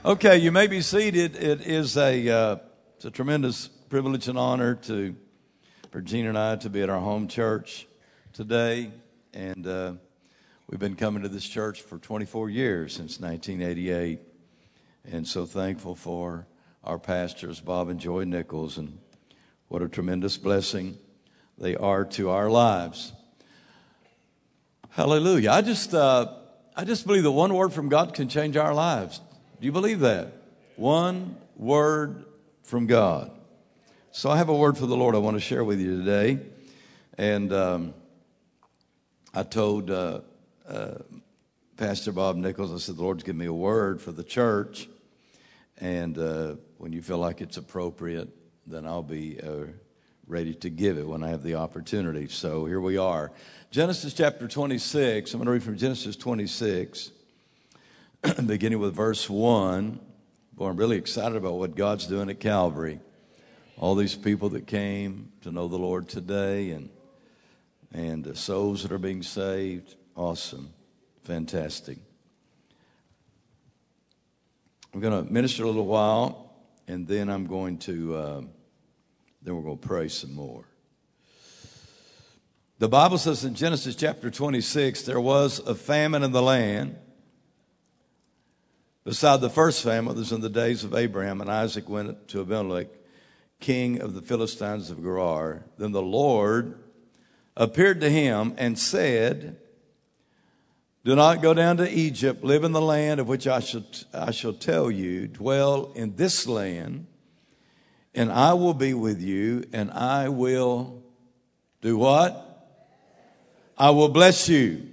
Okay, you may be seated. It is it's a tremendous privilege and honor for Gina and I to be at our home church today. And we've been coming to this church for 24 years, since 1988. And so thankful for our pastors, Bob and Joy Nichols, and what a tremendous blessing they are to our lives. Hallelujah. I just believe that one word from God can change our lives. Do you believe that? One word from God. So I have a word for the Lord I want to share with you today. And I told Pastor Bob Nichols, I said, the Lord's given me a word for the church. And when you feel like it's appropriate, then I'll be ready to give it when I have the opportunity. So here we are. Genesis chapter 26. I'm going to read from Genesis 26. Beginning with verse 1. Boy, I'm really excited about what God's doing at Calvary. All these people that came to know the Lord today and the souls that are being saved. Awesome. Fantastic. I'm going to minister a little while, and then we're going to pray some more. The Bible says in Genesis chapter 26, there was a famine in the land. Beside the first famine, that was in the days of Abraham, and Isaac went to Abimelech, king of the Philistines of Gerar. Then the Lord appeared to him and said, do not go down to Egypt, live in the land of which I shall tell you, dwell in this land, and I will be with you, and I will do what? I will bless you.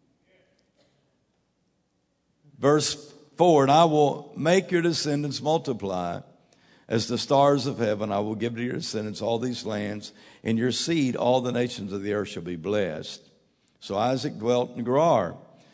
Verse 4, and I will make your descendants multiply as the stars of heaven. I will give to your descendants all these lands. In your seed, all the nations of the earth shall be blessed. So Isaac dwelt in Gerar.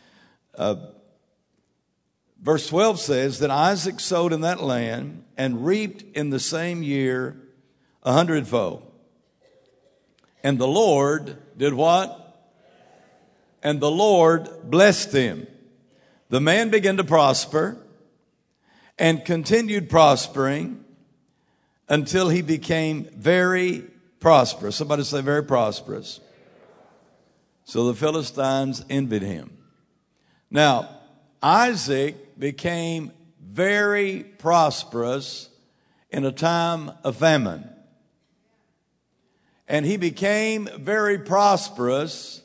Verse 12 says that Isaac sowed in that land and reaped in the same year 100-fold. And the Lord did what? And the Lord blessed him. The man began to prosper and continued prospering until he became very prosperous. Somebody say very prosperous. So the Philistines envied him. Now, Isaac became very prosperous in a time of famine. And he became very prosperous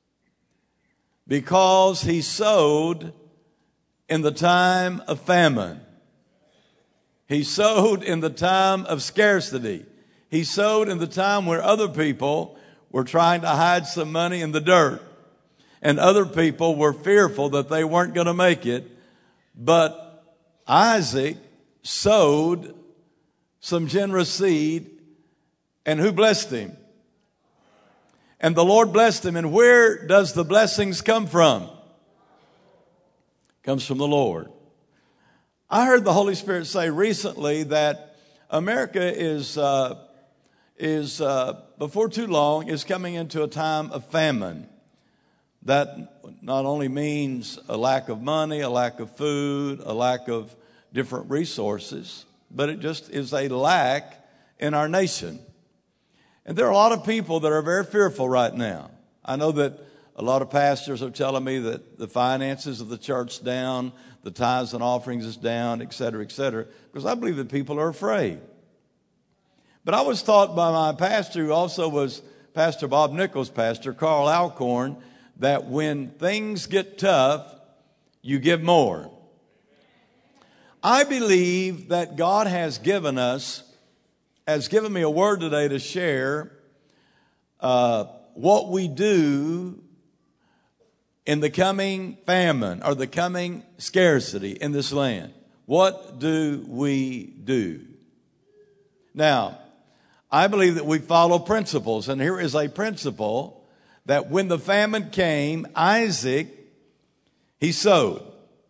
because he sowed in the time of famine. He sowed in the time of scarcity. He sowed in the time where other people were trying to hide some money in the dirt. And other people were fearful that they weren't going to make it. But Isaac sowed some generous seed. And who blessed him? And the Lord blessed him. And where does the blessings come from? Comes from the Lord. I heard the Holy Spirit say recently that America is before too long is coming into a time of famine. That not only means a lack of money, a lack of food, a lack of different resources, but it just is a lack in our nation. And there are a lot of people that are very fearful right now. I know that a lot of pastors are telling me that the finances of the church down, the tithes and offerings is down, et cetera, because I believe that people are afraid. But I was taught by my pastor, who also was Pastor Bob Nichols' pastor, Carl Alcorn, that when things get tough, you give more. I believe that God has given me a word today to share what we do in the coming famine or the coming scarcity in this land. What do we do? Now, I believe that we follow principles, and here is a principle that when the famine came, Isaac, he sowed.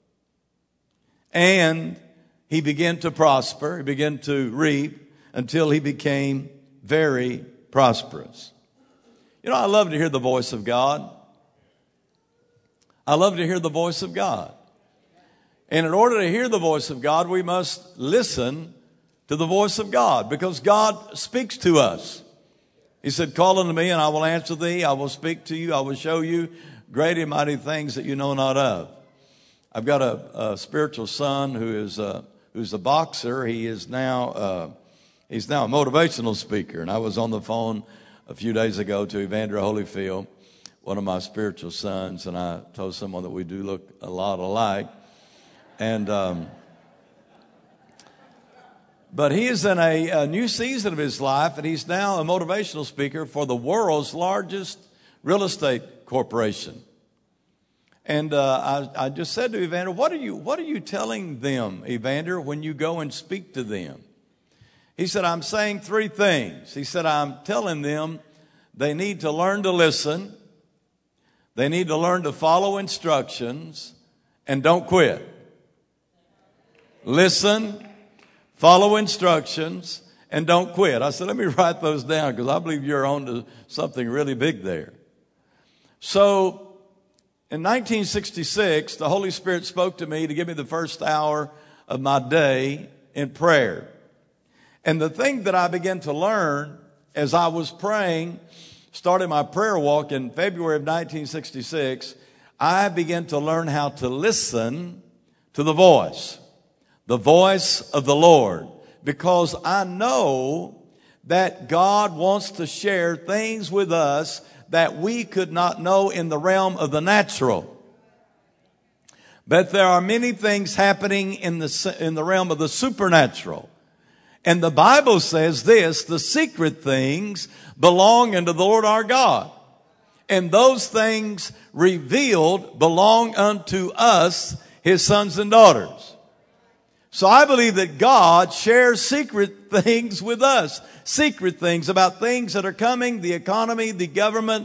And he began to prosper, he began to reap until he became very prosperous. You know, I love to hear the voice of God. I love to hear the voice of God. And in order to hear the voice of God, we must listen to the voice of God, because God speaks to us. He said, call unto me and I will answer thee. I will speak to you. I will show you great and mighty things that you know not of. I've got a spiritual son who's a boxer. He is now, he's now a motivational speaker. And I was on the phone a few days ago to Evander Holyfield, one of my spiritual sons, and I told someone that we do look a lot alike. And, but he is in a new season of his life, and he's now a motivational speaker for the world's largest real estate corporation. And I just said to Evander, what are you telling them, Evander, when you go and speak to them? He said, I'm saying three things. He said, I'm telling them they need to learn to listen, they need to learn to follow instructions, and don't quit. Listen, follow instructions, and don't quit. I said, let me write those down, because I believe you're on to something really big there. So in 1966, the Holy Spirit spoke to me to give me the first hour of my day in prayer. And the thing that I began to learn as I was praying, starting my prayer walk in February of 1966, I began to learn how to listen to the voice of the Lord, because I know that God wants to share things with us that we could not know in the realm of the natural. But there are many things happening in the realm of the supernatural. And the Bible says this, the secret things belong unto the Lord our God. And those things revealed belong unto us, his sons and daughters. So I believe that God shares secret things with us. Secret things about things that are coming, the economy, the government.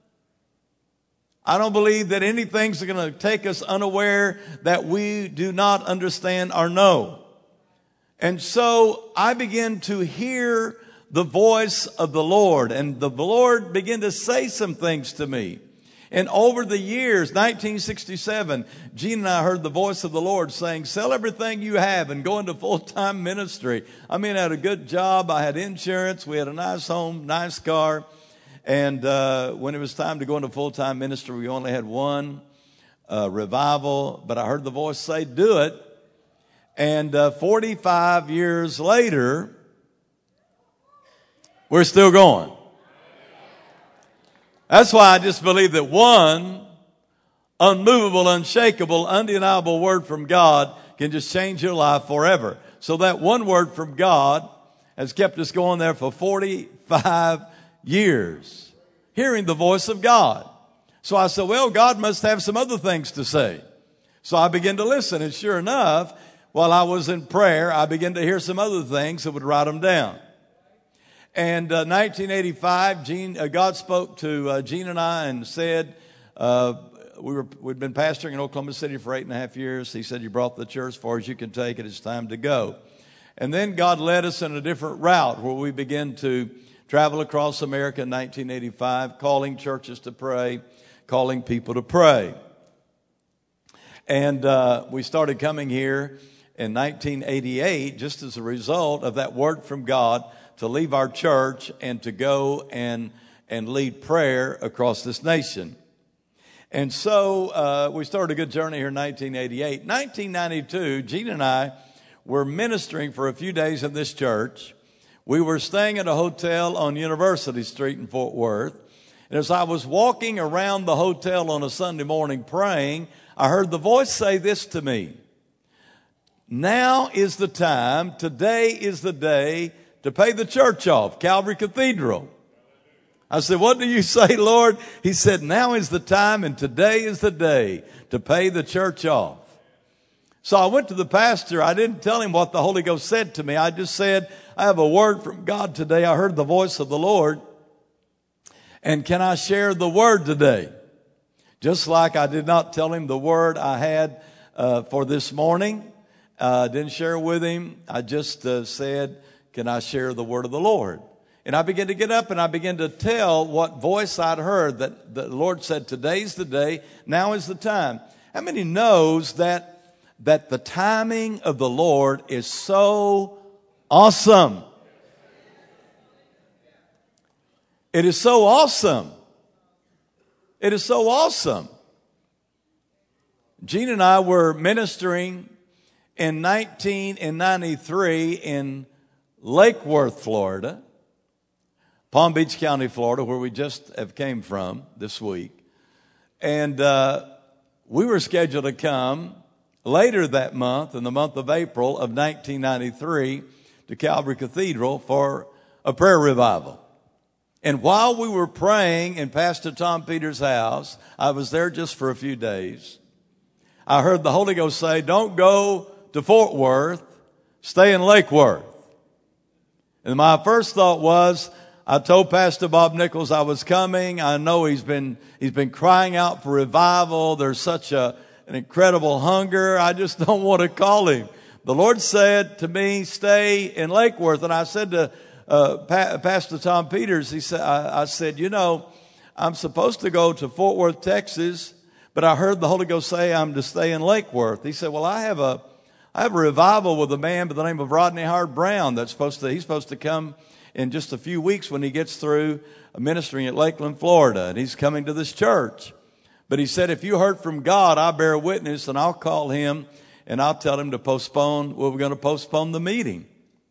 I don't believe that anything's going to take us unaware that we do not understand or know. And so I begin to hear the voice of the Lord, and the Lord began to say some things to me. And over the years, 1967, Gene and I heard the voice of the Lord saying, sell everything you have and go into full-time ministry. I mean, I had a good job. I had insurance. We had a nice home, nice car. And when it was time to go into full-time ministry, we only had one revival. But I heard the voice say, do it. And 45 years later, we're still going. That's why I just believe that one unmovable, unshakable, undeniable word from God can just change your life forever. So that one word from God has kept us going there for 45 years, hearing the voice of God. So I said, well, God must have some other things to say. So I began to listen, and sure enough, while I was in prayer, I began to hear some other things and would write them down. And 1985, God spoke to Gene and I and said, we'd been pastoring in Oklahoma City for 8.5 years. He said, you brought the church as far as you can take it. It's time to go. And then God led us in a different route where we began to travel across America in 1985, calling churches to pray, calling people to pray. And we started coming here in 1988 just as a result of that word from God to leave our church and to go and lead prayer across this nation. And so we started a good journey here in 1988. 1992, Gene and I were ministering for a few days in this church. We were staying at a hotel on University Street in Fort Worth. And as I was walking around the hotel on a Sunday morning praying, I heard the voice say this to me. Now is the time, today is the day to pay the church off, Calvary Cathedral. I said, what do you say, Lord? He said, now is the time and today is the day to pay the church off. So I went to the pastor. I didn't tell him what the Holy Ghost said to me. I just said, I have a word from God today. I heard the voice of the Lord. And can I share the word today? Just like I did not tell him the word I had for this morning. Didn't share with him. I just said, can I share the word of the Lord? And I began to get up and I began to tell what voice I'd heard that the Lord said, today's the day, now is the time. How many knows that that the timing of the Lord is so awesome. It is so awesome. It is so awesome. Gene and I were ministering in 1993 in Lake Worth, Florida, Palm Beach County, Florida, where we just have came from this week. And we were scheduled to come later that month, in the month of April of 1993, to Calvary Cathedral for a prayer revival. And while we were praying in Pastor Tom Peters' house, I was there just for a few days, I heard the Holy Ghost say, don't go to Fort Worth, stay in Lake Worth. And my first thought was, I told Pastor Bob Nichols I was coming. I know he's been crying out for revival. There's such an incredible hunger. I just don't want to call him. The Lord said to me, stay in Lake Worth. And I said to Pastor Tom Peters, I said, you know, I'm supposed to go to Fort Worth, Texas, but I heard the Holy Ghost say I'm to stay in Lake Worth. He said, well, I have a revival with a man by the name of Rodney Howard Brown he's supposed to come in just a few weeks when he gets through ministering at Lakeland, Florida, and he's coming to this church. But he said, if you heard from God, I bear witness, and I'll call him and I'll tell him to postpone. Well, we're going to postpone the meeting.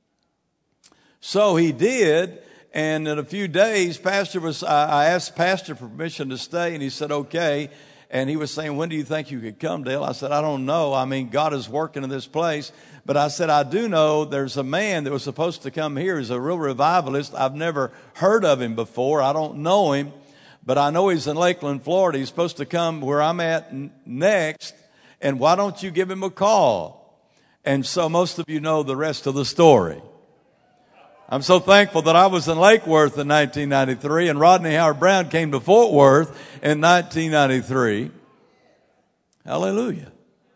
So he did, and in a few days, I asked Pastor for permission to stay, and he said, okay. And he was saying, when do you think you could come, Dale? I said, I don't know. I mean, God is working in this place. But I said, I do know there's a man that was supposed to come here. He's a real revivalist. I've never heard of him before. I don't know him. But I know he's in Lakeland, Florida. He's supposed to come where I'm at next. And why don't you give him a call? And so most of you know the rest of the story. I'm so thankful that I was in Lake Worth in 1993 and Rodney Howard Brown came to Fort Worth in 1993. Hallelujah.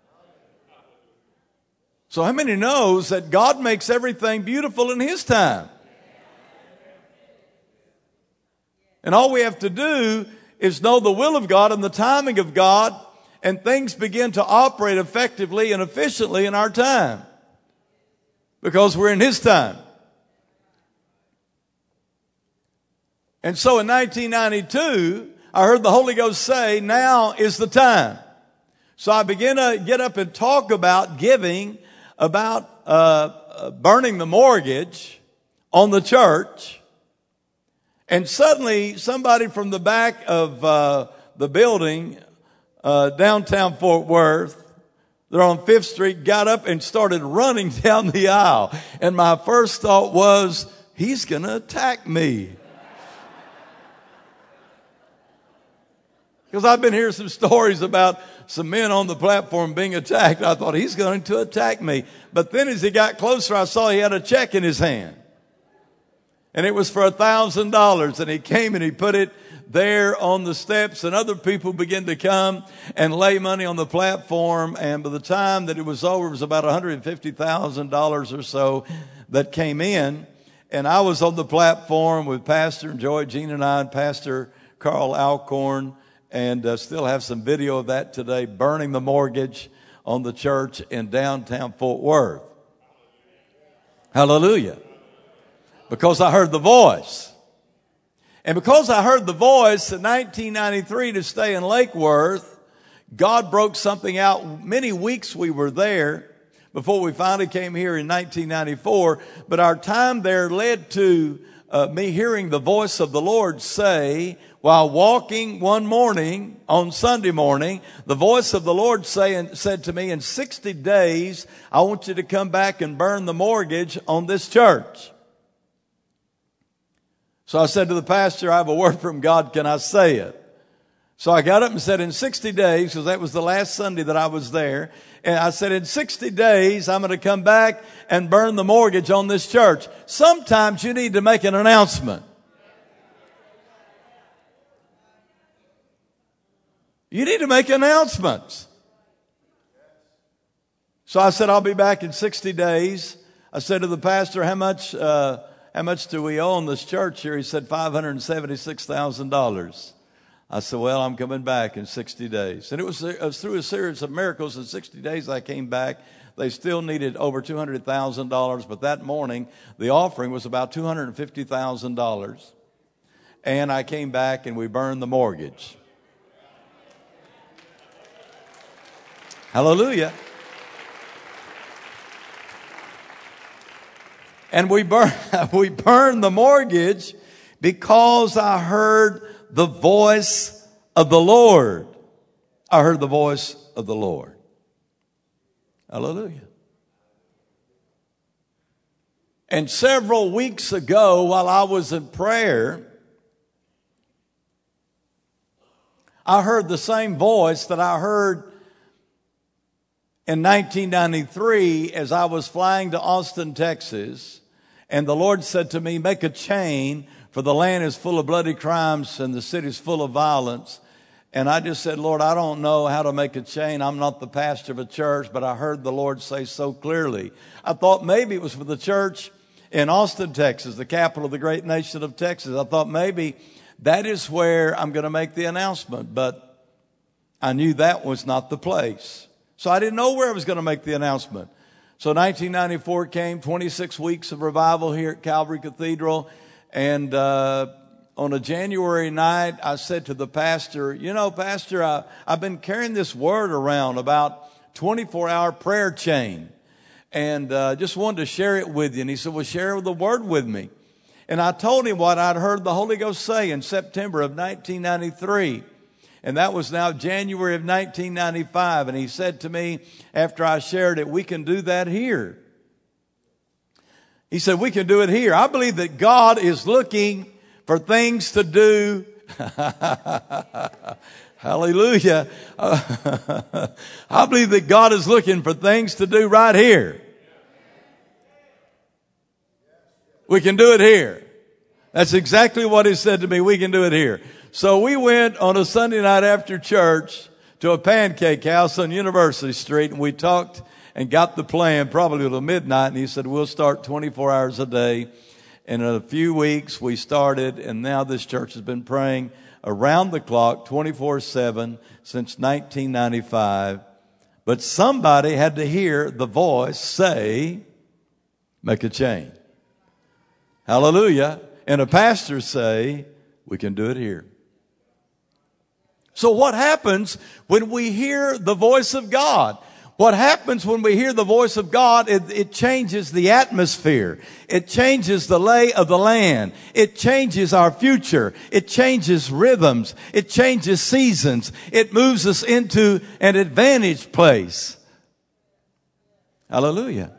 So how many knows that God makes everything beautiful in His time? And all we have to do is know the will of God and the timing of God, and things begin to operate effectively and efficiently in our time because we're in His time. And so in 1992, I heard the Holy Ghost say, now is the time. So I began to get up and talk about giving, about burning the mortgage on the church. And suddenly somebody from the back of the building, downtown Fort Worth, they're on 5th Street, got up and started running down the aisle. And my first thought was, he's going to attack me. Because I've been hearing some stories about some men on the platform being attacked. I thought, he's going to attack me. But then as he got closer, I saw he had a check in his hand. And it was for $1,000. And he came and he put it there on the steps. And other people began to come and lay money on the platform. And by the time that it was over, it was about $150,000 or so that came in. And I was on the platform with Pastor Joy, Jean and I, and Pastor Carl Alcorn. And still have some video of that today, burning the mortgage on the church in downtown Fort Worth. Hallelujah. Because I heard the voice. And because I heard the voice in 1993 to stay in Lake Worth, God broke something out. Many weeks we were there before we finally came here in 1994. But our time there led to me hearing the voice of the Lord say, while walking one morning on Sunday morning, the voice of the Lord said to me, in 60 days, I want you to come back and burn the mortgage on this church. So I said to the pastor, I have a word from God. Can I say it? So I got up and said, in 60 days, because that was the last Sunday that I was there. And I said, in 60 days, I'm going to come back and burn the mortgage on this church. Sometimes you need to make an announcement. You need to make announcements. So I said, I'll be back in 60 days. I said to the pastor, how much do we owe on this church here? He said, $576,000. I said, well, I'm coming back in 60 days. And it was through a series of miracles. In 60 days, I came back. They still needed over $200,000. But that morning, the offering was about $250,000. And I came back and we burned the mortgage. Hallelujah. And we burned the mortgage because I heard the voice of the Lord. I heard the voice of the Lord. Hallelujah. And several weeks ago, while I was in prayer, I heard the same voice that I heard in 1993 as I was flying to Austin, Texas. And the Lord said to me, make a chain, for the land is full of bloody crimes and the city is full of violence. And I just said, Lord, I don't know how to make a chain. I'm not the pastor of a church, but I heard the Lord say so clearly. I thought maybe it was for the church in Austin, Texas, the capital of the great nation of Texas. I thought maybe that is where I'm going to make the announcement, but I knew that was not the place. So I didn't know where I was going to make the announcement. So 1994 came, 26 weeks of revival here at Calvary Cathedral. And on a January night, I said to the pastor, you know, Pastor, I've been carrying this word around about 24-hour prayer chain. And just wanted to share it with you. And he said, well, share the word with me. And I told him what I'd heard the Holy Ghost say in September of 1993. And that was now January of 1995. And he said to me, after I shared it, we can do that here. He said, we can do it here. I believe that God is looking for things to do. Hallelujah. I believe that God is looking for things to do right here. We can do it here. That's exactly what he said to me. We can do it here. So we went on a Sunday night after church to a pancake house on University Street, and we talked and got the plan probably till midnight. And he said, we'll start 24 hours a day. And in a few weeks we started, and now this church has been praying around the clock 24/7 since 1995. But somebody had to hear the voice say, make a chain. Hallelujah. And a pastor say, we can do it here. So what happens when we hear the voice of God? What happens when we hear the voice of God, it changes the atmosphere. It changes the lay of the land. It changes our future. It changes rhythms. It changes seasons. It moves us into an advantage place. Hallelujah.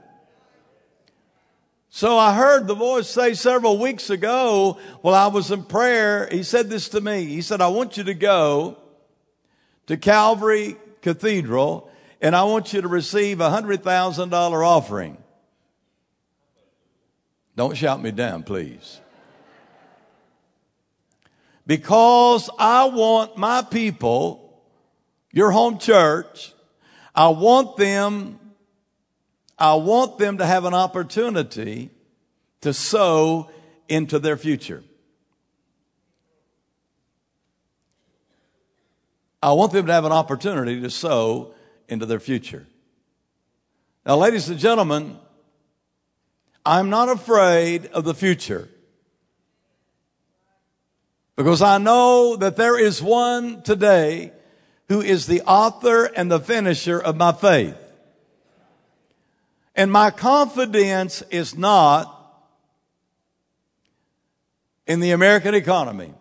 So I heard the voice say several weeks ago while I was in prayer, he said this to me. He said, I want you to go to Calvary Cathedral, and I want you to receive a $100,000 offering. Don't shout me down, please. Because I want my people, your home church, I want them to have an opportunity to sow into their future. I want them to have an opportunity to sow into their future. Now, ladies and gentlemen, I'm not afraid of the future, because I know that there is one today who is the author and the finisher of my faith. And my confidence is not in the American economy.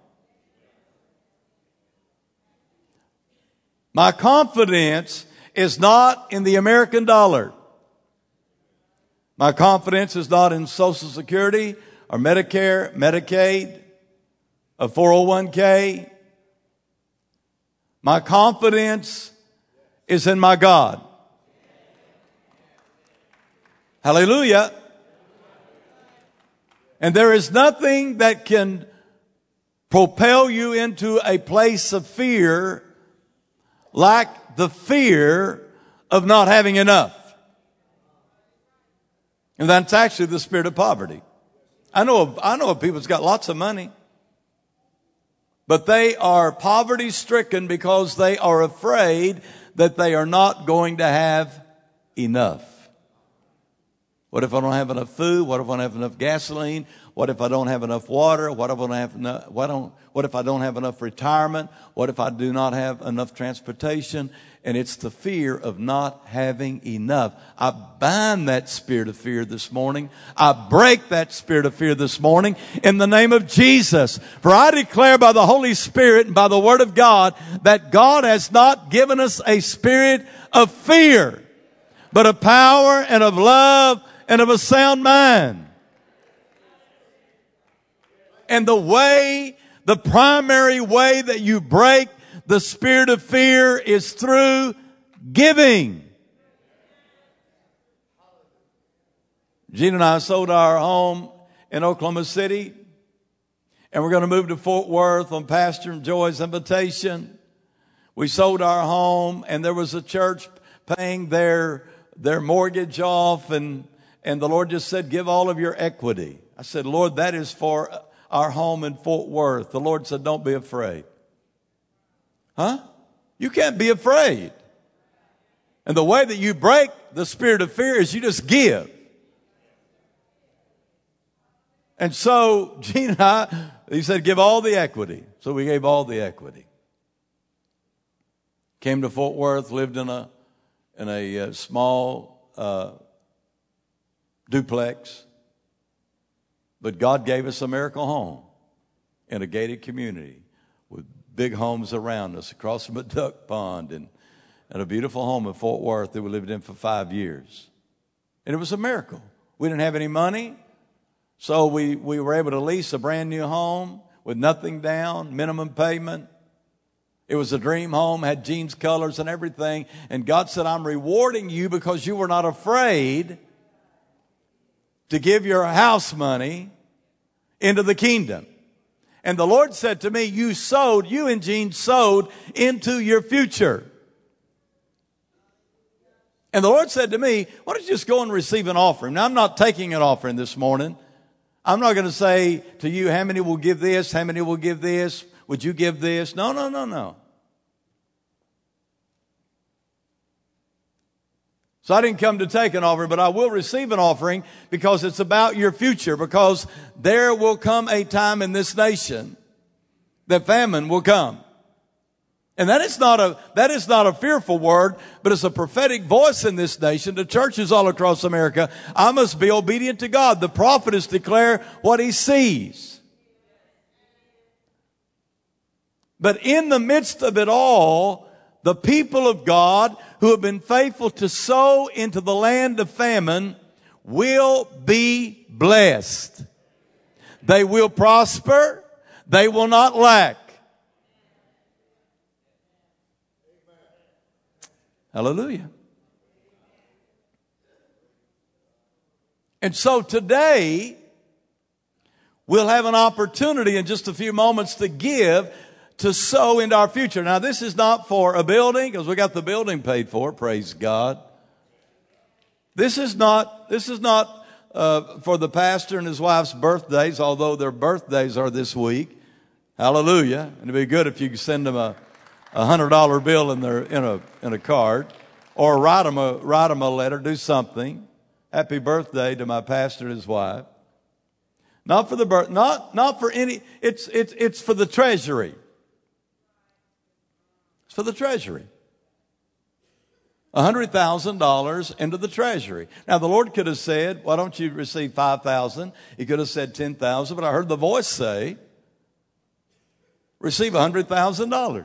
My confidence is not in the American dollar. My confidence is not in Social Security or Medicare, Medicaid, or 401k. My confidence is in my God. Hallelujah. And there is nothing that can propel you into a place of fear like the fear of not having enough. And that's actually the spirit of poverty. I know of people that's got lots of money, But they are poverty stricken because they are afraid that they are not going to have enough. What if I don't have enough food? What if I don't have enough gasoline? What if I don't have enough water? What if I don't have enough retirement? What if I do not have enough transportation? And it's the fear of not having enough. I bind that spirit of fear this morning. I break that spirit of fear this morning in the name of Jesus. For I declare by the Holy Spirit and by the Word of God that God has not given us a spirit of fear, but of power and of love and of a sound mind. And the primary way that you break the spirit of fear is through giving. Gene and I sold our home in Oklahoma City, and we're going to move to Fort Worth on Pastor and Joy's invitation. We sold our home, and there was a church paying their mortgage off, and the Lord just said, give all of your equity. I said, Lord, that is for our home in Fort Worth. The Lord said, don't be afraid. Huh? You can't be afraid. And the way that you break the spirit of fear is you just give. And so Gene and I, he said, give all the equity. So we gave all the equity. Came to Fort Worth, lived in a small duplex. But God gave us a miracle home in a gated community with big homes around us across from a duck pond and a beautiful home in Fort Worth that we lived in for 5 years. And it was a miracle. We didn't have any money, so we were able to lease a brand new home with nothing down, minimum payment. It was a dream home, had Gene's colors and everything. And God said, I'm rewarding you because you were not afraid to give your house money into the kingdom. And the Lord said to me, you and Gene sowed into your future. And the Lord said to me, why don't you just go and receive an offering? Now, I'm not taking an offering this morning. I'm not going to say to you, how many will give this? How many will give this? Would you give this? No. So I didn't come to take an offering, but I will receive an offering because it's about your future, because there will come a time in this nation that famine will come. And that is not a fearful word, but it's a prophetic voice in this nation, to churches all across America. I must be obedient to God. The prophet is to declare what he sees. But in the midst of it all, the people of God who have been faithful to sow into the land of famine will be blessed. They will prosper. They will not lack. Hallelujah. And so today, we'll have an opportunity in just a few moments to give, to sow into our future. Now, this is not for a building, because we got the building paid for, praise God. This is not for the pastor and his wife's birthdays, although their birthdays are this week. Hallelujah. And it'd be good if you could send them a $100 bill in a card, or write them a letter, do something. Happy birthday to my pastor and his wife. Not for the not for any. It's for the treasury. It's for the treasury. $100,000 into the treasury. Now the Lord could have said, "Why don't you receive 5,000?" He could have said 10,000, but I heard the voice say, "Receive $100,000."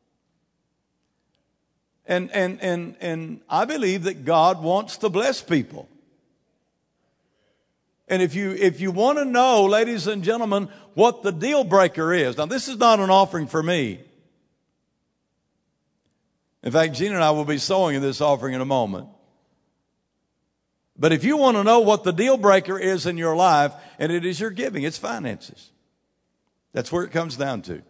And I believe that God wants to bless people. And if you want to know, ladies and gentlemen, what the deal breaker is. Now, this is not an offering for me. In fact, Gene and I will be sowing in this offering in a moment. But if you want to know what the deal breaker is in your life, and it is your giving, it's finances. That's where it comes down to.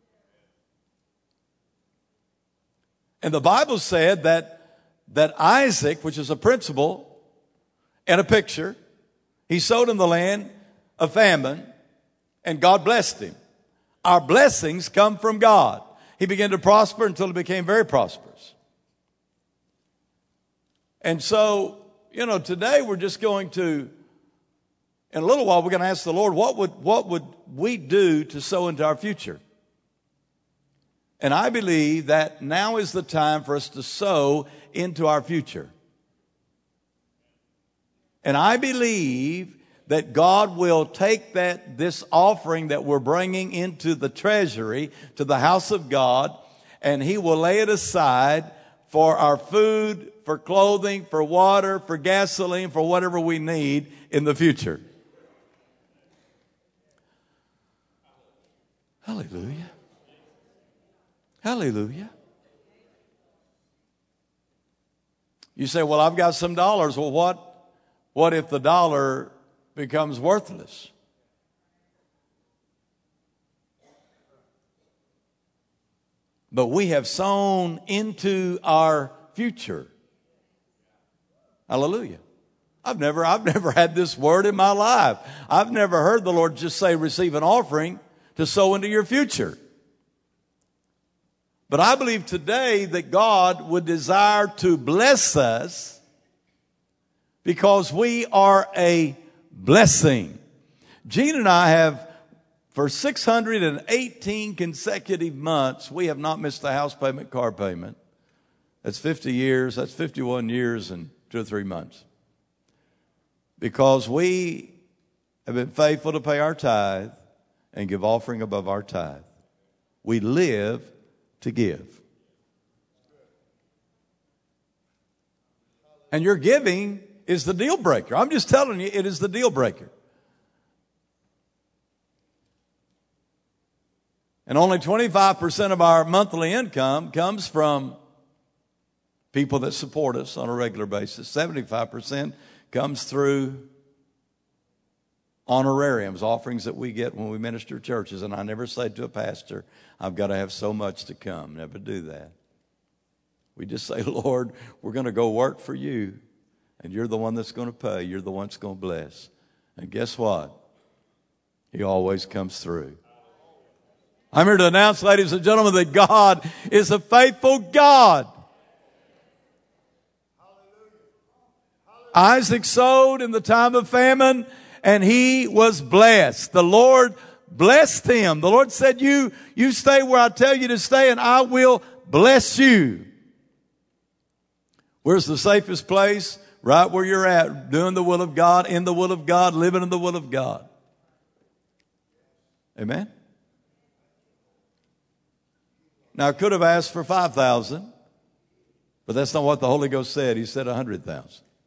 And the Bible said that Isaac, which is a principle and a picture, he sowed in the land of famine, and God blessed him. Our blessings come from God. He began to prosper until he became very prosperous. And so, today we're just going to, in a little while, we're going to ask the Lord, what would we do to sow into our future? And I believe that now is the time for us to sow into our future. And I believe that God will take this offering that we're bringing into the treasury, to the house of God, and he will lay it aside for our food, for clothing, for water, for gasoline, for whatever we need in the future. Hallelujah. Hallelujah. You say, well, I've got some dollars. Well, what if the dollar becomes worthless? But we have sown into our future. Hallelujah. I've never had this word in my life. I've never heard the Lord just say, receive an offering to sow into your future. But I believe today that God would desire to bless us because we are a blessing. Gene and I have, for 618 consecutive months, we have not missed a house payment, car payment. That's 50 years. That's 51 years and 2 or 3 months. Because we have been faithful to pay our tithe and give offering above our tithe. We live to give. And your giving is the deal breaker. I'm just telling you, it is the deal breaker. And only 25% of our monthly income comes from people that support us on a regular basis. 75% comes through honorariums, offerings that we get when we minister churches. And I never say to a pastor, I've got to have so much to come. Never do that. We just say, Lord, we're going to go work for you. And you're the one that's going to pay. You're the one that's going to bless. And guess what? He always comes through. I'm here to announce, ladies and gentlemen, that God is a faithful God. Isaac sowed in the time of famine, and he was blessed. The Lord blessed him. The Lord said, you stay where I tell you to stay, and I will bless you. Where's the safest place? Right where you're at, doing the will of God, in the will of God, living in the will of God. Amen? Now, I could have asked for 5,000, but that's not what the Holy Ghost said. He said 100,000.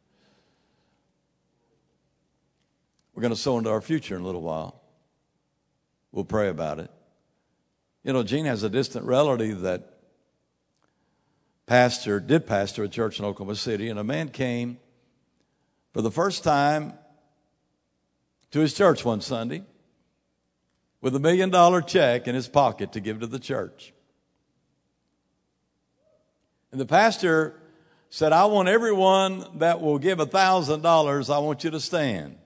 We're going to sow into our future in a little while. We'll pray about it. Gene has a distant relative that did pastor a church in Oklahoma City, and a man came for the first time to his church one Sunday with $1 million check in his pocket to give to the church. And the pastor said, I want everyone that will give $1,000, I want you to stand.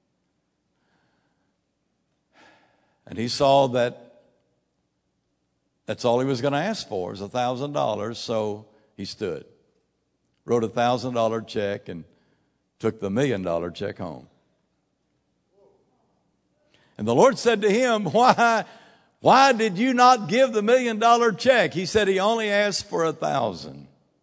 And he saw that that's all he was going to ask for is $1,000, so he stood, wrote a $1,000 check, and took the $1 million check home. And the Lord said to him, why did you not give the $1 million check? He said he only asked for 1,000.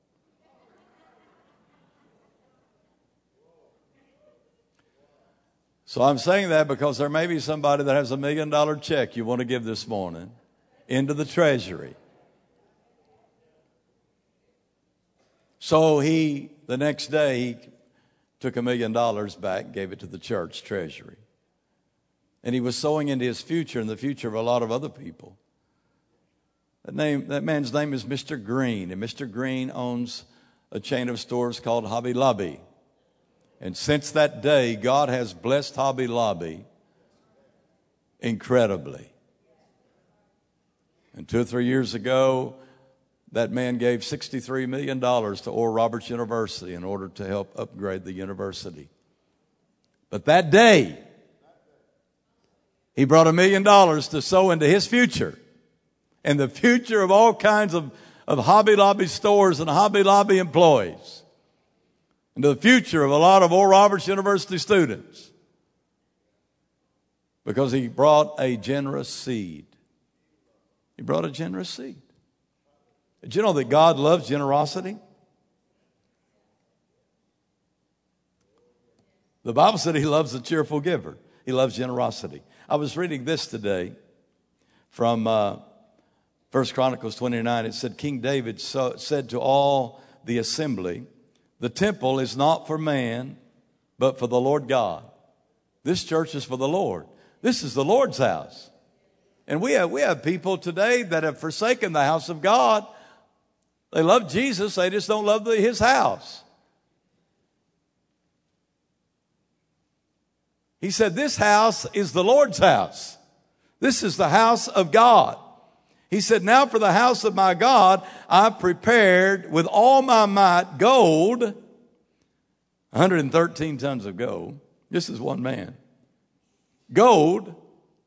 So I'm saying that because there may be somebody that has $1 million check you want to give this morning into the treasury. So the next day, he took $1 million back, gave it to the church treasury. And he was sowing into his future and the future of a lot of other people. That man's name is Mr. Green. And Mr. Green owns a chain of stores called Hobby Lobby. And since that day, God has blessed Hobby Lobby incredibly. And 2 or 3 years ago, that man gave $63 million to Oral Roberts University in order to help upgrade the university. But that day, He brought $1 million to sow into his future and the future of all kinds of Hobby Lobby stores and Hobby Lobby employees, and to the future of a lot of Oral Roberts University students, because he brought a generous seed. He brought a generous seed. Did you know that God loves generosity? The Bible said he loves a cheerful giver. He loves generosity. I was reading this today from 1 Chronicles 29. It said, King David said to all the assembly, the temple is not for man, but for the Lord God. This church is for the Lord. This is the Lord's house. And we have people today that have forsaken the house of God. They love Jesus. They just don't love his house. He said, this house is the Lord's house. This is the house of God. He said, now for the house of my God, I've prepared with all my might gold, 113 tons of gold. This is one man. Gold,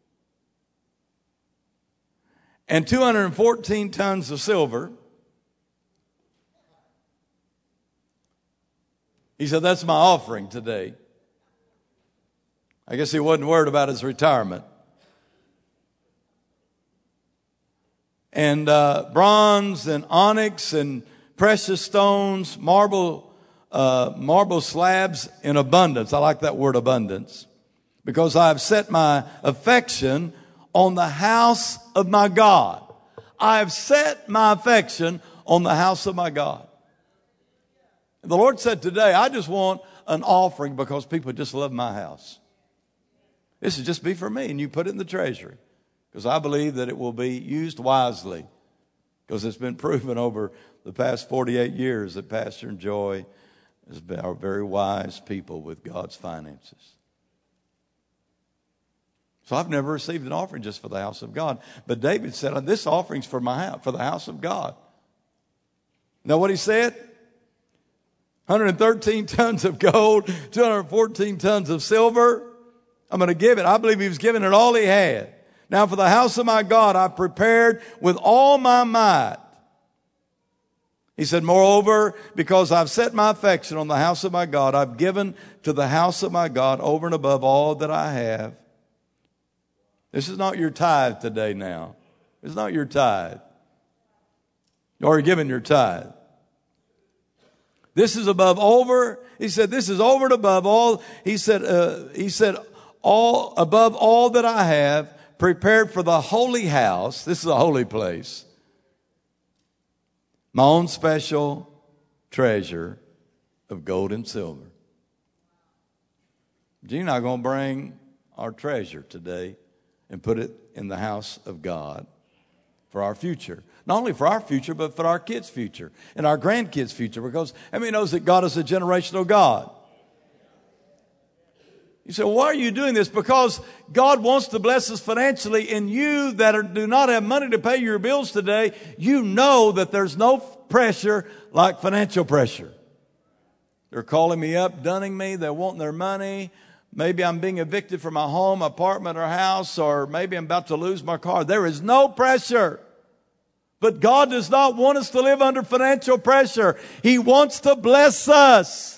and 214 tons of silver. He said, that's my offering today. I guess he wasn't worried about his retirement. And bronze and onyx and precious stones, marble slabs in abundance. I like that word abundance. Because I have set my affection on the house of my God. I have set my affection on the house of my God. And the Lord said today, I just want an offering because people just love my house. This will just be for me, and you put it in the treasury. Because I believe that it will be used wisely. Because it's been proven over the past 48 years that Pastor and Joy are very wise people with God's finances. So I've never received an offering just for the house of God. But David said, this offering's for my house, for the house of God. Know what he said? 113 tons of gold, 214 tons of silver. I'm going to give it. I believe he was giving it all he had. Now for the house of my God, I've prepared with all my might. He said, moreover, because I've set my affection on the house of my God, I've given to the house of my God over and above all that I have. This is not your tithe today now. It's not your tithe. You're already given your tithe. This is above over. He said, this is over and above all. He said, all above all that I have prepared for the holy house. This is a holy place. My own special treasure of gold and silver. Gene and I are going to bring our treasure today and put it in the house of God for our future. Not only for our future, but for our kids' future and our grandkids' future. Because everybody knows that God is a generational God. You say, well, why are you doing this? Because God wants to bless us financially, and you that do not have money to pay your bills today, you know that there's no pressure like financial pressure. They're calling me up, dunning me. They're wanting their money. Maybe I'm being evicted from my home, apartment, or house, or maybe I'm about to lose my car. There is no pressure. But God does not want us to live under financial pressure. He wants to bless us.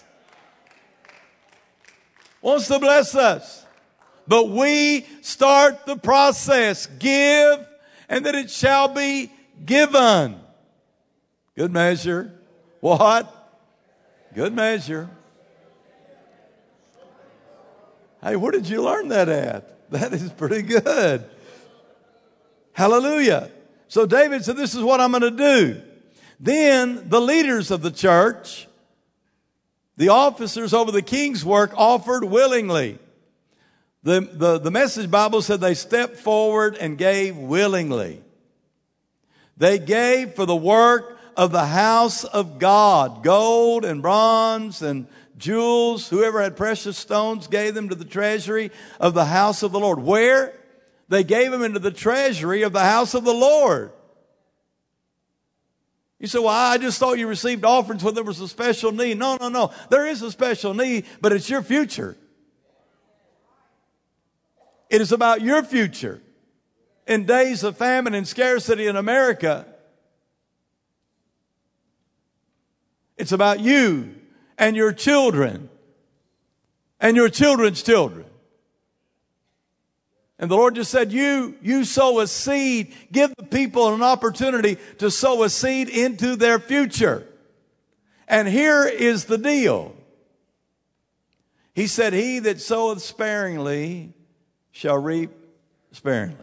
Wants to bless us. But we start the process. Give, and that it shall be given. Good measure. What? Good measure. Hey, where did you learn that at? That is pretty good. Hallelujah. So David said, this is what I'm going to do. Then the leaders of the church, the officers over the king's work, offered willingly. The Message Bible said they stepped forward and gave willingly. They gave for the work of the house of God, gold and bronze and jewels. Whoever had precious stones gave them to the treasury of the house of the Lord. Where? They gave them into the treasury of the house of the Lord. You say, well, I just thought you received offerings when there was a special need. No. There is a special need, but it's your future. It is about your future. In days of famine and scarcity in America, it's about you and your children and your children's children. And the Lord just said, you sow a seed. Give the people an opportunity to sow a seed into their future. And here is the deal. He said, he that soweth sparingly shall reap sparingly.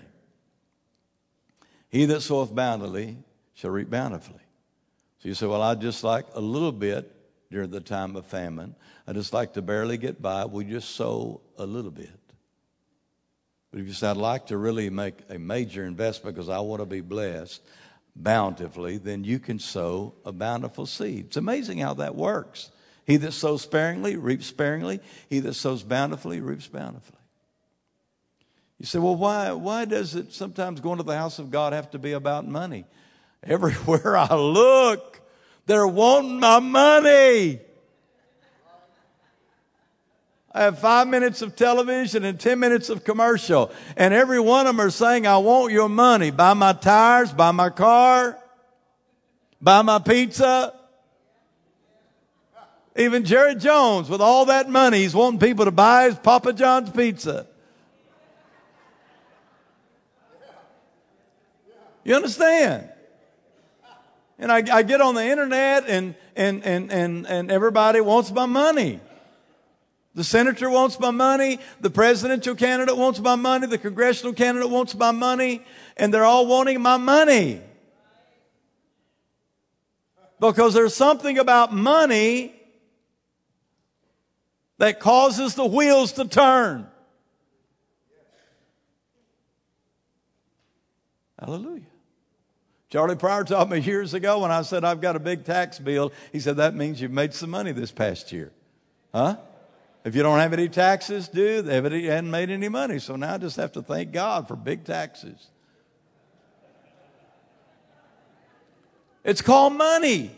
He that soweth bountifully shall reap bountifully. So you say, well, I'd just like a little bit during the time of famine. I just like to barely get by. We just sow a little bit. But if you say, I'd like to really make a major investment because I want to be blessed bountifully, then you can sow a bountiful seed. It's amazing how that works. He that sows sparingly reaps sparingly. He that sows bountifully reaps bountifully. You say, well, why does it sometimes going to the house of God have to be about money? Everywhere I look, they're wanting my money. I have 5 minutes of television and 10 minutes of commercial. And every one of them are saying, I want your money. Buy my tires, buy my car, buy my pizza. Even Jerry Jones, with all that money, he's wanting people to buy his Papa John's pizza. You understand? And I get on the internet and everybody wants my money. The senator wants my money. The presidential candidate wants my money. The congressional candidate wants my money. And they're all wanting my money. Because there's something about money that causes the wheels to turn. Hallelujah. Charlie Pryor taught me years ago when I said, I've got a big tax bill. He said, that means you've made some money this past year. Huh? If you don't have any taxes due, they haven't made any money. So now I just have to thank God for big taxes. It's called money.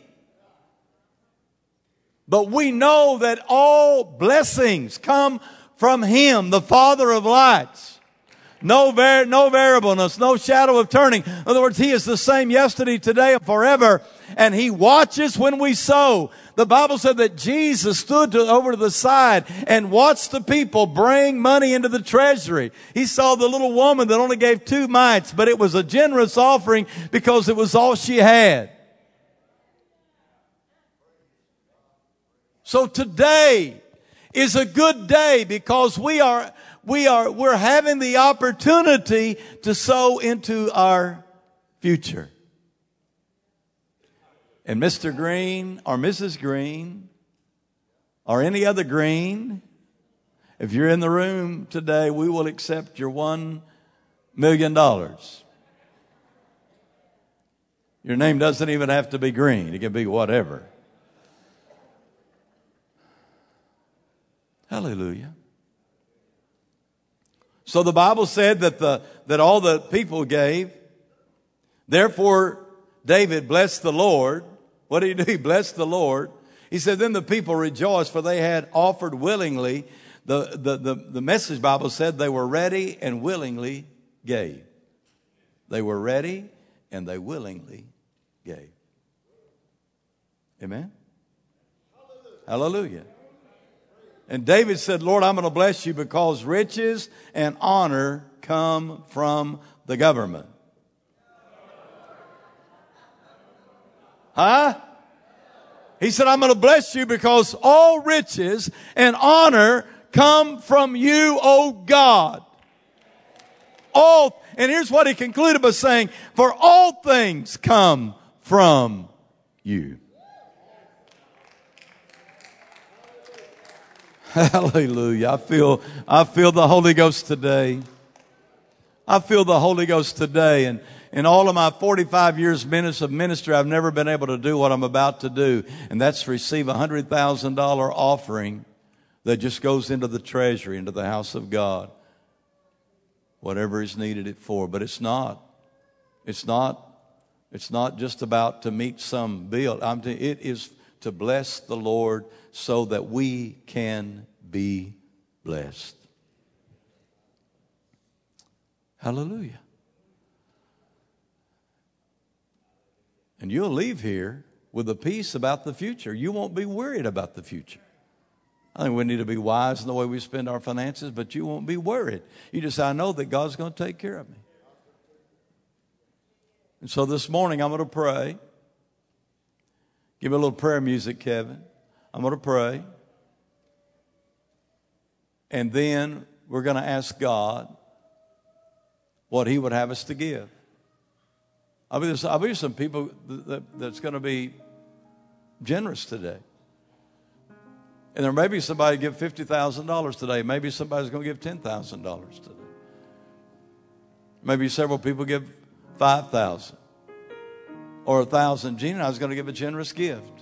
But we know that all blessings come from Him, the Father of lights. No variableness, no shadow of turning. In other words, He is the same yesterday, today, and forever. And He watches when we sow. The Bible said that Jesus stood over to the side and watched the people bring money into the treasury. He saw the little woman that only gave 2 mites, but it was a generous offering because it was all she had. So today is a good day because we're having the opportunity to sow into our future. And Mr. Green or Mrs. Green or any other Green, if you're in the room today, we will accept your $1 million. Your name doesn't even have to be Green. It can be whatever. Hallelujah. So the Bible said that all the people gave. Therefore, David blessed the Lord. What did he do? He blessed the Lord. He said, then the people rejoiced, for they had offered willingly. The Message Bible said they were ready and willingly gave. They were ready and they willingly gave. Amen? Hallelujah. And David said, Lord, I'm going to bless you because riches and honor come from the government. Huh? He said, I'm going to bless you because all riches and honor come from you, O God. And here's what he concluded by saying, for all things come from you. Hallelujah. I feel the Holy Ghost today. I feel the Holy Ghost today. And in all of my 45 years of ministry, I've never been able to do what I'm about to do. And that's receive a $100,000 offering that just goes into the treasury, into the house of God. Whatever is needed it for. But it's not just about to meet some bill. It is to bless the Lord so that we can be blessed. Hallelujah. And you'll leave here with a peace about the future. You won't be worried about the future. I think we need to be wise in the way we spend our finances, but you won't be worried. You just say, I know that God's going to take care of me. And so this morning I'm going to pray. Give me a little prayer music, Kevin. I'm going to pray. And then we're going to ask God what He would have us to give. I believe there's some people that's going to be generous today. And there may be somebody give $50,000 today. Maybe somebody's going to give $10,000 today. Maybe several people give $5,000 or $1,000. Gina and I was going to give a generous gift.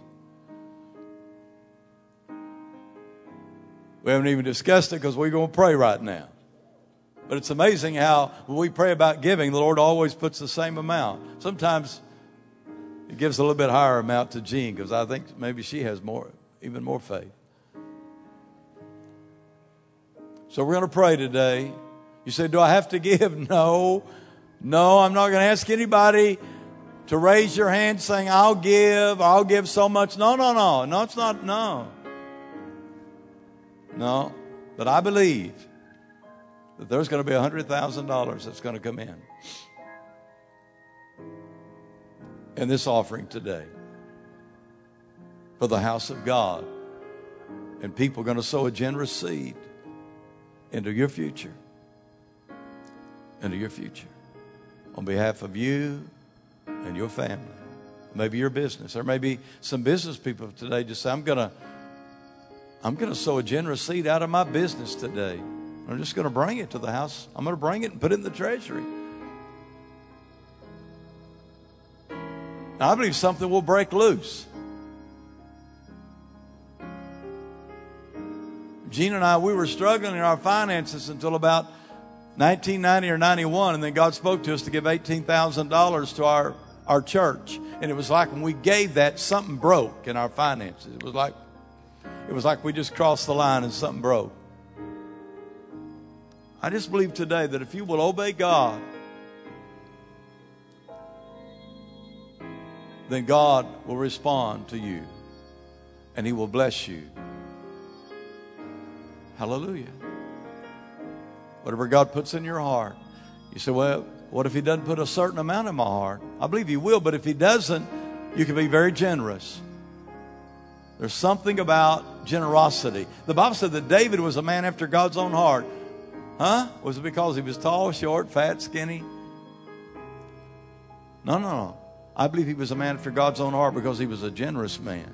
We haven't even discussed it because we're going to pray right now. But it's amazing how when we pray about giving, the Lord always puts the same amount. Sometimes He gives a little bit higher amount to Jean because I think maybe she has even more faith. So we're going to pray today. You say, do I have to give? No, I'm not going to ask anybody to raise your hand saying, I'll give so much. No, it's not, no. But I believe that there's going to be $100,000 that's going to come in this offering today for the house of God. And people are going to sow a generous seed into your future. Into your future. On behalf of you and your family. Maybe your business. There may be some business people today just say, I'm going to sow a generous seed out of my business today. I'm just going to bring it to the house. I'm going to bring it and put it in the treasury. Now, I believe something will break loose. Gina and I, we were struggling in our finances until about 1990 or 91, and then God spoke to us to give $18,000 to our church. And it was like when we gave that, something broke in our finances. It was like we just crossed the line and something broke. I just believe today that if you will obey God, then God will respond to you and He will bless you. Hallelujah. Whatever God puts in your heart. You say, well, what if He doesn't put a certain amount in my heart? I believe He will, but if He doesn't, you can be very generous. There's something about generosity. The Bible said that David was a man after God's own heart. Huh? Was it because he was tall, short, fat, skinny? No. I believe he was a man after God's own heart because he was a generous man.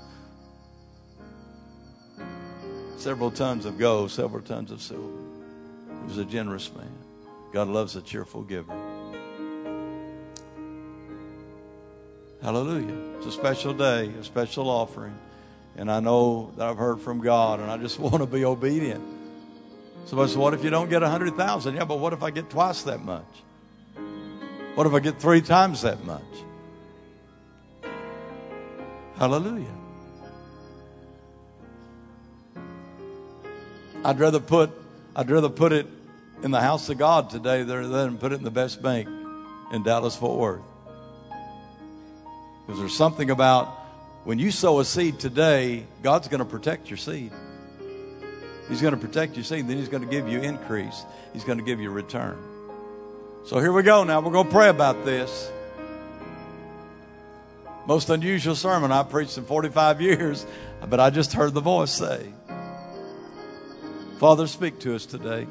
Several tons of gold, several tons of silver. He was a generous man. God loves a cheerful giver. Hallelujah. It's a special day, a special offering. And I know that I've heard from God, and I just want to be obedient. Somebody said, what if you don't get 100,000? Yeah, but what if I get twice that much? What if I get 3 times that much? Hallelujah. I'd rather put it in the house of God today than put it in the best bank in Dallas-Fort Worth. Because there's something about when you sow a seed today, God's going to protect your seed. He's going to protect your seed. Then He's going to give you increase. He's going to give you return. So here we go now. We're going to pray about this. Most unusual sermon I've preached in 45 years, but I just heard the voice say, Father, speak to us today.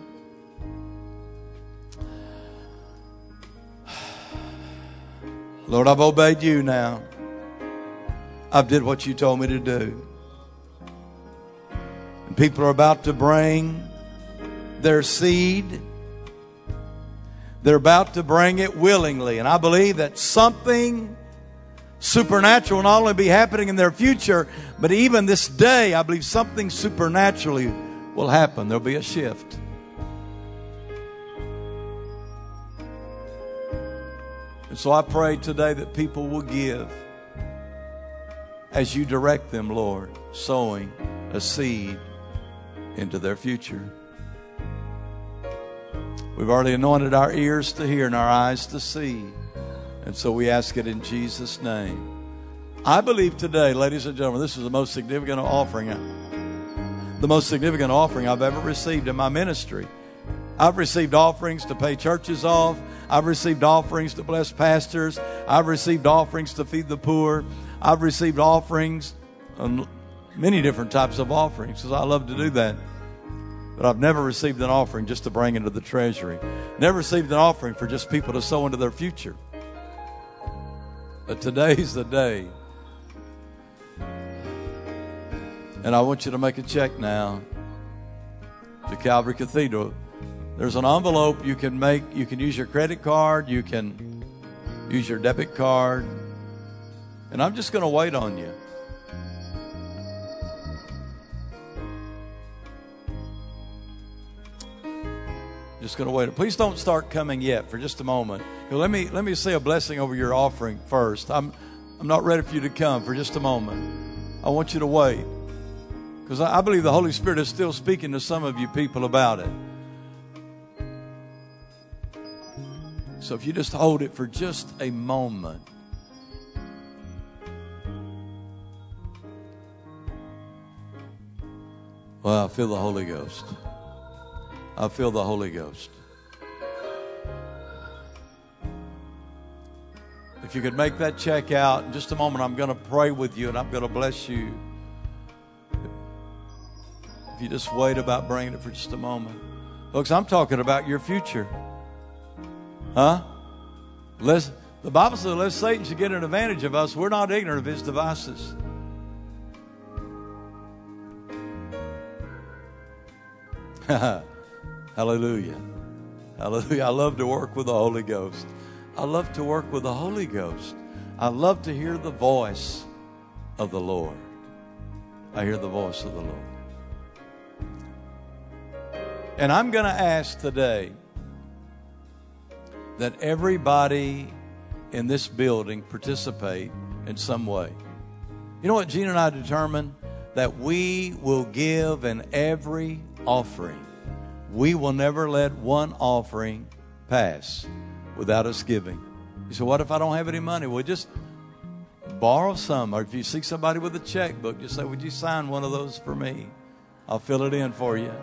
Lord, I've obeyed you now. I've did what you told me to do. And people are about to bring their seed. They're about to bring it willingly. And I believe that something supernatural will not only be happening in their future, but even this day, I believe something supernaturally will happen. There'll be a shift. And so I pray today that people will give as you direct them, Lord, sowing a seed into their future. We've already anointed our ears to hear and our eyes to see. And so we ask it in Jesus' name. I believe today, ladies and gentlemen, this is the most significant offering I've ever received in my ministry. I've received offerings to pay churches off. I've received offerings to bless pastors. I've received offerings to feed the poor. I've received offerings, many different types of offerings, because I love to do that. But I've never received an offering just to bring into the treasury. Never received an offering for just people to sow into their future. But today's the day. And I want you to make a check now to Calvary Cathedral. There's an envelope you can make. You can use your credit card. You can use your debit card. And I'm just going to wait on you. Just going to wait. Please don't start coming yet for just a moment. Let me say a blessing over your offering first. I'm not ready for you to come for just a moment. I want you to wait. Because I believe the Holy Spirit is still speaking to some of you people about it. So if you just hold it for just a moment. Well, I feel the Holy Ghost. I feel the Holy Ghost. If you could make that check out in just a moment, I'm going to pray with you and I'm going to bless you. If you just wait about bringing it for just a moment. Folks, I'm talking about your future. Huh? The Bible says, lest Satan should get an advantage of us, we're not ignorant of his devices. Hallelujah. Hallelujah. I love to work with the Holy Ghost. I love to work with the Holy Ghost. I love to hear the voice of the Lord. I hear the voice of the Lord. And I'm going to ask today that everybody in this building participate in some way. You know what Gene and I determined? That we will give in every offering. We will never let one offering pass without us giving. You say, what if I don't have any money? Well, just borrow some. Or if you see somebody with a checkbook, just say, would you sign one of those for me? I'll fill it in for you.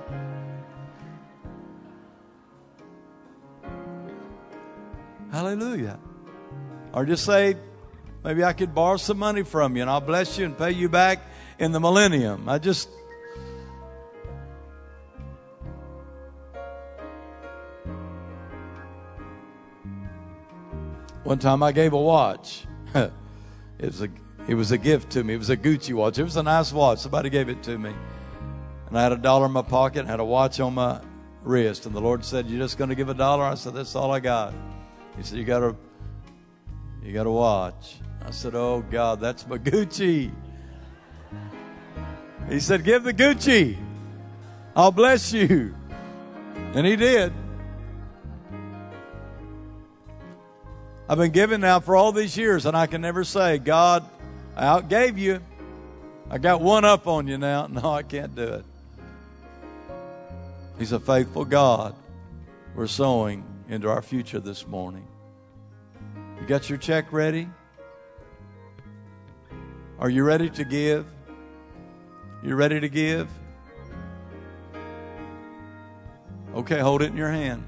Hallelujah. Or just say, maybe I could borrow some money from you and I'll bless you and pay you back in the millennium. One time I gave a watch. It was a gift to me. It was a Gucci watch. It was a nice watch. Somebody gave it to me. And I had $1 in my pocket and had a watch on my wrist. And the Lord said, you're just going to give $1? I said, that's all I got. He said, you got a watch. I said, oh God, that's my Gucci. He said, give the Gucci. I'll bless you. And he did. I've been giving now for all these years, and I can never say, God, I outgave you. I got one up on you now. No, I can't do it. He's a faithful God. We're sowing into our future this morning. You got your check ready? Are you ready to give? You ready to give? Okay, hold it in your hand.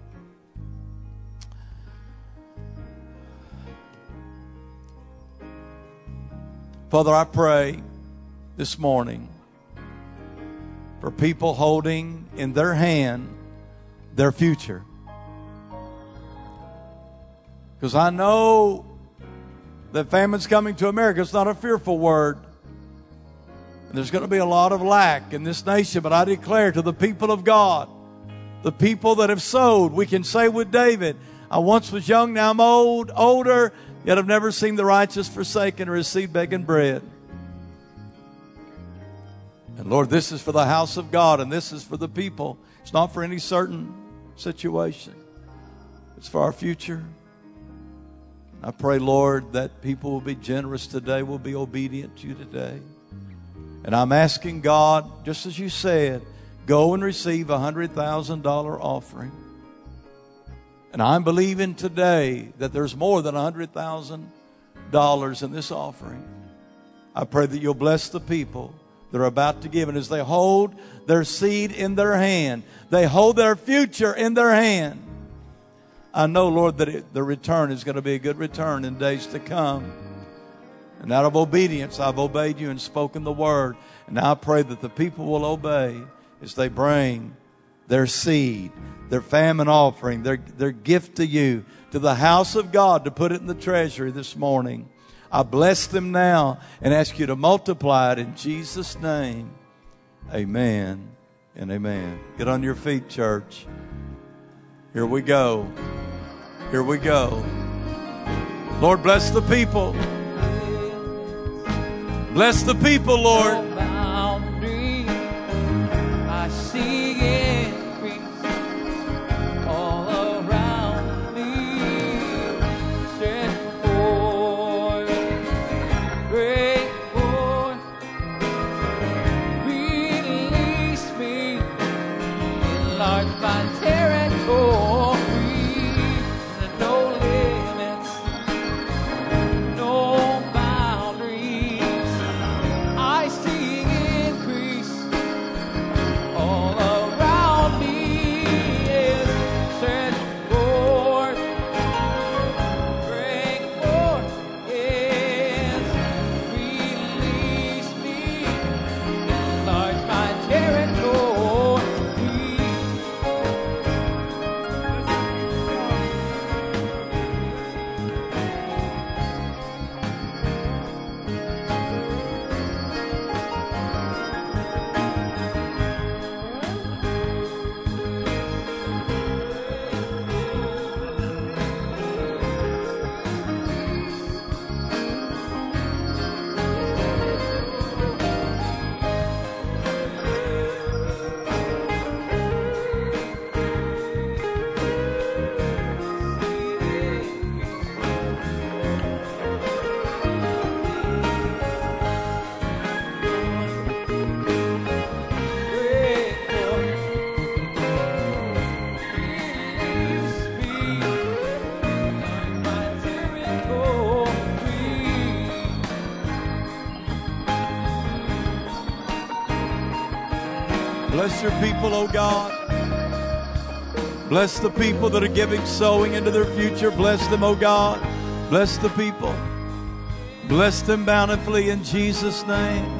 Father, I pray this morning for people holding in their hand their future. Because I know that famine's coming to America. It's not a fearful word. And there's going to be a lot of lack in this nation. But I declare to the people of God, the people that have sowed, we can say with David, I once was young, now I'm older, yet I've never seen the righteous forsaken or his seed begging bread. And Lord, this is for the house of God, and this is for the people. It's not for any certain situation. It's for our future. I pray, Lord, that people will be generous today, will be obedient to you today. And I'm asking God, just as you said, go and receive a $100,000 offering. And I'm believing today that there's more than $100,000 in this offering. I pray that you'll bless the people that are about to give. And as they hold their seed in their hand, they hold their future in their hand. I know, Lord, that the return is going to be a good return in days to come. And out of obedience, I've obeyed you and spoken the word. And now I pray that the people will obey as they bring their seed, their famine offering, their gift to you, to the house of God, to put it in the treasury this morning. I bless them now and ask you to multiply it in Jesus' name. Amen and amen. Get on your feet, church. Here we go. Here we go. Lord, bless the people. Bless the people, Lord. I see increase all around me. Stretch forth, break forth, release me, enlarge my territory. No limits, no boundaries. I see increase all around me. Yes, stretch forth, break forth. Yes, release me, enlarge my territory. Bless your people, oh God. Bless the people that are giving, sowing into their future. Bless them, oh God. Bless the people. Bless them bountifully in Jesus' name.